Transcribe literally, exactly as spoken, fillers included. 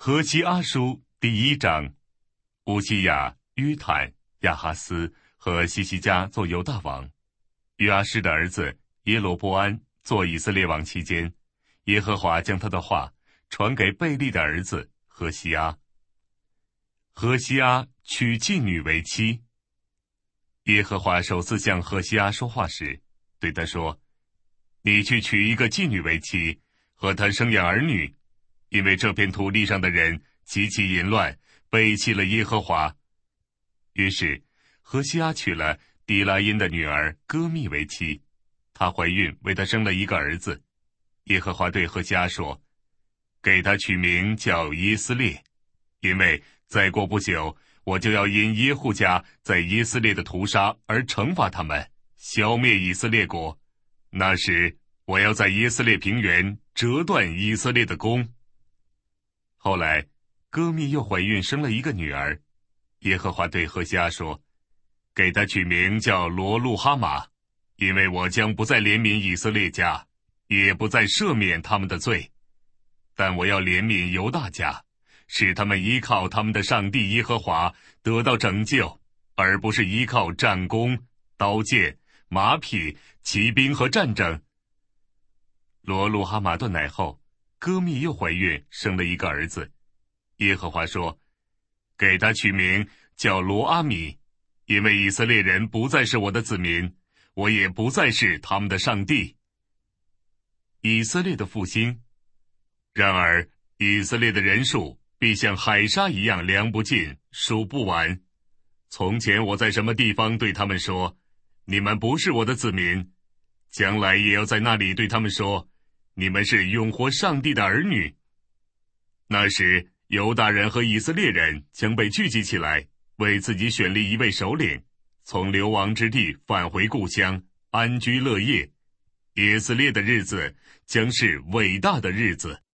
何西阿书第一章，乌西雅、约坦、亚哈斯和西西家做犹大王，约阿施的儿子耶罗波安做以色列王期间，耶和华将他的话传给贝利的儿子何西阿。何西阿娶妓女为妻。耶和华首次向何西阿说话时，对他说：你去娶一个妓女为妻，和她生养儿女，因为这片土地上的人极其淫乱，背弃了耶和华。于是何西阿娶了迪拉因的女儿歌密为妻，她怀孕，为他生了一个儿子。耶和华对何西阿说：给他取名叫以色列，因为再过不久，我就要因耶户家在以色列的屠杀而惩罚他们，消灭以色列国。那时我要在以色列平原折断以色列的弓。后来歌密又怀孕生了一个女儿，耶和华对何西阿说：给他取名叫罗路哈玛，因为我将不再怜悯以色列家，也不再赦免他们的罪，但我要怜悯犹大家，使他们依靠他们的上帝耶和华得到拯救，而不是依靠战弓、刀剑、马匹、骑兵和战争。罗路哈玛断奶后，歌密又怀孕生了一个儿子。耶和华说：给他取名叫罗阿米，因为以色列人不再是我的子民，我也不再是他们的上帝。以色列的复兴。然而以色列的人数必像海沙一样量不尽，数不完。从前我在什么地方对他们说，你们不是我的子民，将来也要在那里对他们说，你们是永活上帝的儿女。那时犹大人和以色列人将被聚集起来，为自己选立一位首领，从流亡之地返回故乡，安居乐业。以色列的日子将是伟大的日子。